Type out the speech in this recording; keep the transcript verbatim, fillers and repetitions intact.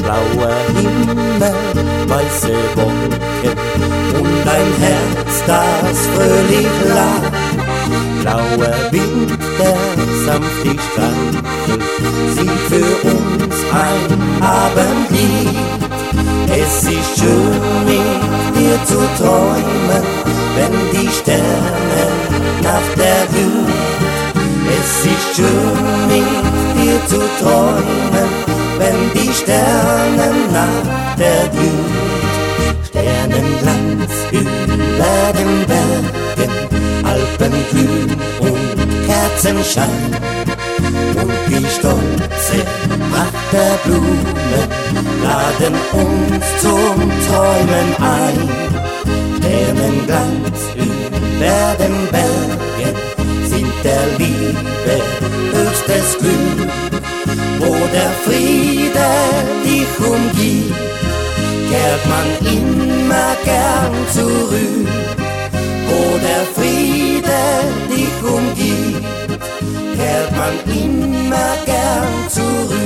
blauer Himmel, weiße Wolken und ein Herz, das fröhlich lacht. Blauer Wind, der sanftig streichelt, singt für uns ein Abendlied. Es ist schön, mit dir zu träumen, wenn die Sterne nach der Glut. Es ist schön, mit dir zu träumen, wenn die Sterne nach der Glut. Sternenglanz über den Bergen, Alpenglüh und Kerzenschein und die stolze Pracht der Blumen laden uns zum Träumen ein. Sternenglanz über den Bergen sind der Liebe höchstes Glück, wo der Friede dich umgibt, kehrt man immer gern zurück. Wo der Friede dich umgibt, kehrt man immer gern zurück.